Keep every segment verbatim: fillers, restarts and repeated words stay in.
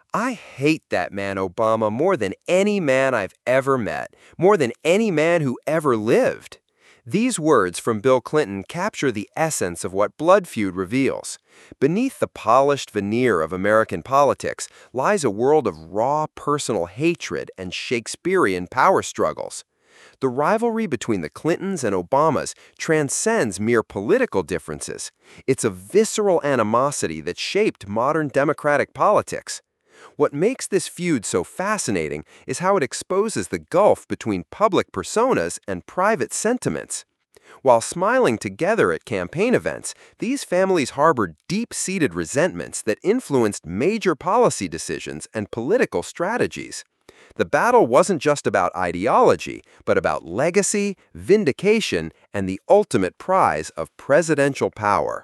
I hate that man Obama more than any man I've ever met, more than any man who ever lived. These words from Bill Clinton capture the essence of what Blood Feud reveals. Beneath the polished veneer of American politics lies a world of raw personal hatred and Shakespearean power struggles. The rivalry between the Clintons and Obamas transcends mere political differences. It's a visceral animosity that shaped modern democratic politics. What makes this feud so fascinating is how it exposes the gulf between public personas and private sentiments. While smiling together at campaign events, these families harbored deep-seated resentments that influenced major policy decisions and political strategies. The battle wasn't just about ideology, but about legacy, vindication, and the ultimate prize of presidential power.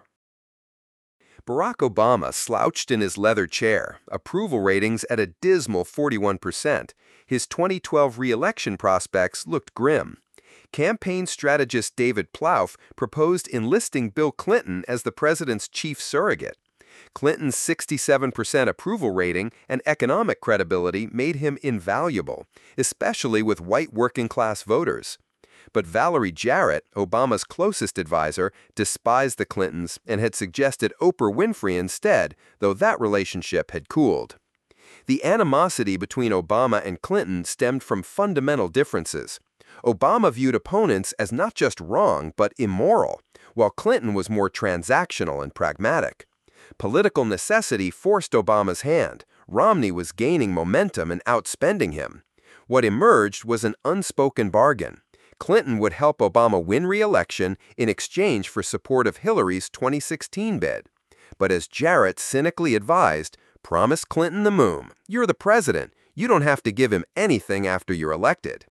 Barack Obama slouched in his leather chair, approval ratings at a dismal forty-one percent. His twenty twelve re-election prospects looked grim. Campaign strategist David Plouffe proposed enlisting Bill Clinton as the president's chief surrogate. Clinton's sixty-seven percent approval rating and economic credibility made him invaluable, especially with white working-class voters. But Valerie Jarrett, Obama's closest advisor, despised the Clintons and had suggested Oprah Winfrey instead, though that relationship had cooled. The animosity between Obama and Clinton stemmed from fundamental differences. Obama viewed opponents as not just wrong, but immoral, while Clinton was more transactional and pragmatic. Political necessity forced Obama's hand. Romney was gaining momentum and outspending him. What emerged was an unspoken bargain. Clinton would help Obama win re-election in exchange for support of Hillary's twenty sixteen bid. But as Jarrett cynically advised, promise Clinton the moon. You're the president. You don't have to give him anything after you're elected.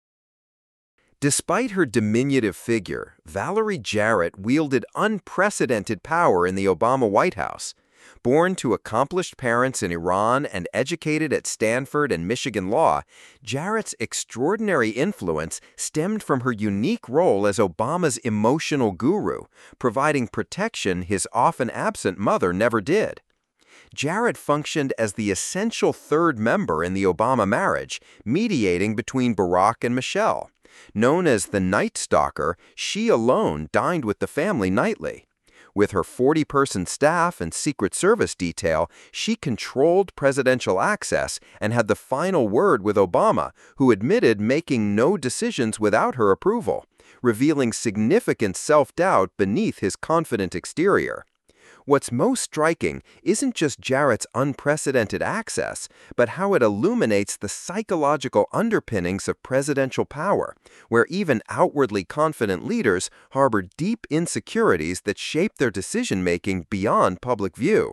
Despite her diminutive figure, Valerie Jarrett wielded unprecedented power in the Obama White House. Born to accomplished parents in Iran and educated at Stanford and Michigan Law, Jarrett's extraordinary influence stemmed from her unique role as Obama's emotional guru, providing protection his often absent mother never did. Jarrett functioned as the essential third member in the Obama marriage, mediating between Barack and Michelle. Known as the Night Stalker, she alone dined with the family nightly. With her forty-person staff and Secret Service detail, she controlled presidential access and had the final word with Obama, who admitted making no decisions without her approval, revealing significant self-doubt beneath his confident exterior. What's most striking isn't just Jarrett's unprecedented access, but how it illuminates the psychological underpinnings of presidential power, where even outwardly confident leaders harbor deep insecurities that shape their decision-making beyond public view.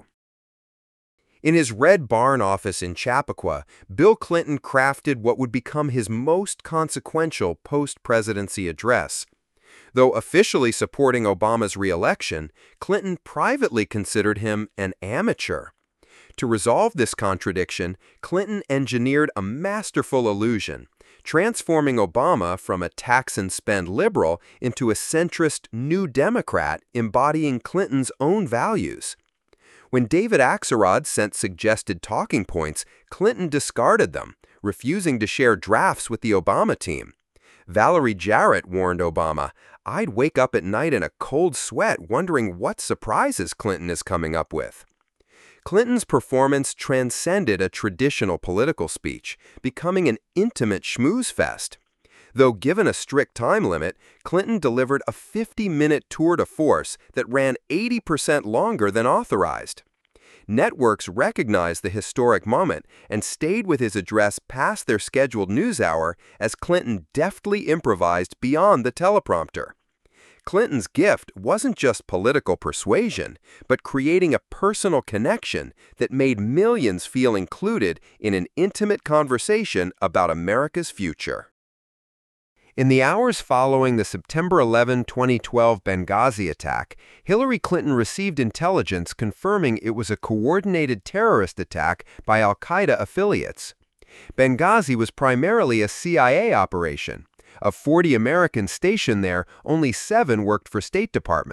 In his Red Barn office in Chappaqua, Bill Clinton crafted what would become his most consequential post-presidency address. Though officially supporting Obama's re-election, Clinton privately considered him an amateur. To resolve this contradiction, Clinton engineered a masterful illusion, transforming Obama from a tax-and-spend liberal into a centrist New Democrat embodying Clinton's own values. When David Axelrod sent suggested talking points, Clinton discarded them, refusing to share drafts with the Obama team. Valerie Jarrett warned Obama, "I'd wake up at night in a cold sweat wondering what surprises Clinton is coming up with." Clinton's performance transcended a traditional political speech, becoming an intimate schmooze fest. Though given a strict time limit, Clinton delivered a fifty-minute tour de force that ran eighty percent longer than authorized. Networks recognized the historic moment and stayed with his address past their scheduled news hour as Clinton deftly improvised beyond the teleprompter. Clinton's gift wasn't just political persuasion, but creating a personal connection that made millions feel included in an intimate conversation about America's future. In the hours following the September eleventh, twenty twelve Benghazi attack, Hillary Clinton received intelligence confirming it was a coordinated terrorist attack by al-Qaeda affiliates. Benghazi was primarily a C I A operation. Of forty Americans stationed there, only seven worked for State Department.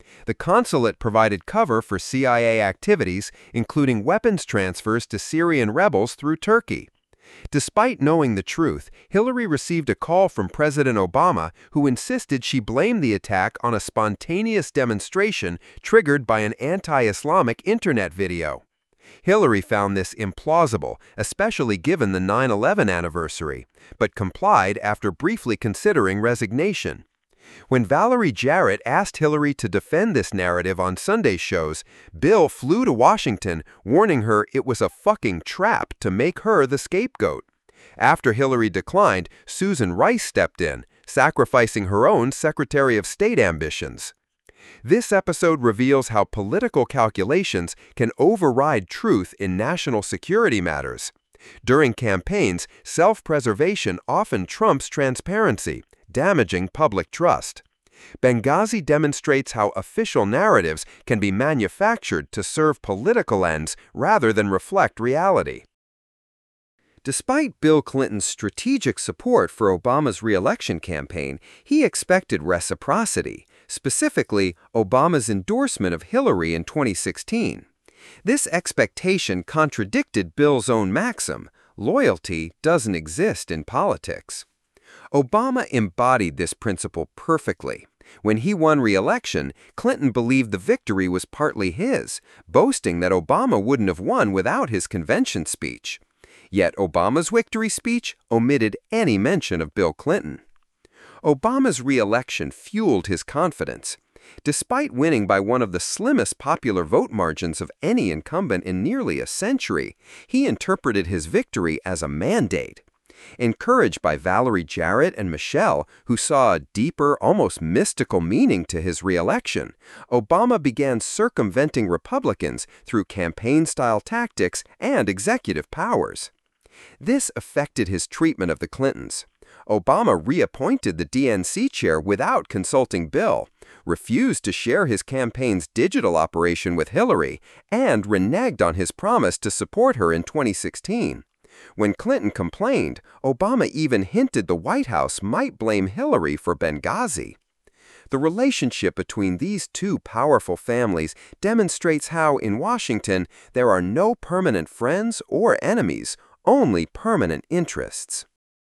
The consulate provided cover for C I A activities, including weapons transfers to Syrian rebels through Turkey. Despite knowing the truth, Hillary received a call from President Obama, who insisted she blame the attack on a spontaneous demonstration triggered by an anti-Islamic internet video. Hillary found this implausible, especially given the nine eleven anniversary, but complied after briefly considering resignation. When Valerie Jarrett asked Hillary to defend this narrative on Sunday shows, Bill flew to Washington, warning her it was a fucking trap to make her the scapegoat. After Hillary declined, Susan Rice stepped in, sacrificing her own Secretary of State ambitions. This episode reveals how political calculations can override truth in national security matters. During campaigns, self-preservation often trumps transparency, damaging public trust. Benghazi demonstrates how official narratives can be manufactured to serve political ends rather than reflect reality. Despite Bill Clinton's strategic support for Obama's re-election campaign, he expected reciprocity, specifically Obama's endorsement of Hillary in twenty sixteen. This expectation contradicted Bill's own maxim, loyalty doesn't exist in politics. Obama embodied this principle perfectly. When he won re-election, Clinton believed the victory was partly his, boasting that Obama wouldn't have won without his convention speech. Yet Obama's victory speech omitted any mention of Bill Clinton. Obama's re-election fueled his confidence. Despite winning by one of the slimmest popular vote margins of any incumbent in nearly a century, he interpreted his victory as a mandate. Encouraged by Valerie Jarrett and Michelle, who saw a deeper, almost mystical meaning to his re-election, Obama began circumventing Republicans through campaign-style tactics and executive powers. This affected his treatment of the Clintons. Obama reappointed the D N C chair without consulting Bill, refused to share his campaign's digital operation with Hillary, and reneged on his promise to support her in twenty sixteen. When Clinton complained, Obama even hinted the White House might blame Hillary for Benghazi. The relationship between these two powerful families demonstrates how, in Washington, there are no permanent friends or enemies, only permanent interests.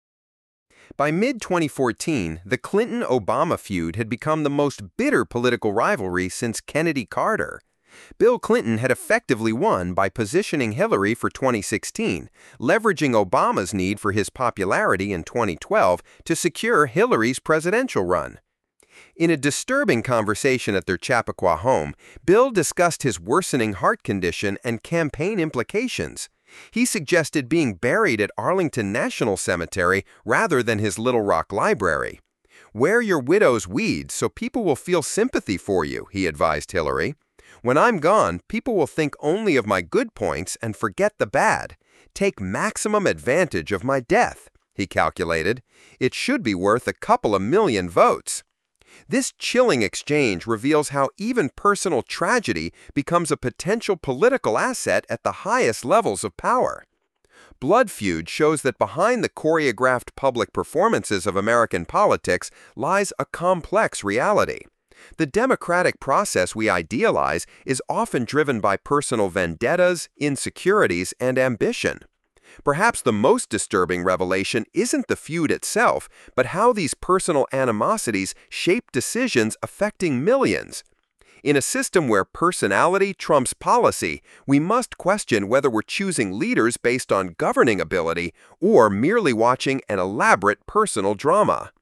By mid twenty fourteen, the Clinton-Obama feud had become the most bitter political rivalry since Kennedy-Carter. Bill Clinton had effectively won by positioning Hillary for twenty sixteen, leveraging Obama's need for his popularity in twenty twelve to secure Hillary's presidential run. In a disturbing conversation at their Chappaqua home, Bill discussed his worsening heart condition and campaign implications. He suggested being buried at Arlington National Cemetery rather than his Little Rock Library. "Wear your widow's weeds so people will feel sympathy for you," he advised Hillary. "When I'm gone, people will think only of my good points and forget the bad. Take maximum advantage of my death," he calculated. "It should be worth a couple of million votes." This chilling exchange reveals how even personal tragedy becomes a potential political asset at the highest levels of power. Blood Feud shows that behind the choreographed public performances of American politics lies a complex reality. The democratic process we idealize is often driven by personal vendettas, insecurities, and ambition. Perhaps the most disturbing revelation isn't the feud itself, but how these personal animosities shape decisions affecting millions. In a system where personality trumps policy, we must question whether we're choosing leaders based on governing ability or merely watching an elaborate personal drama.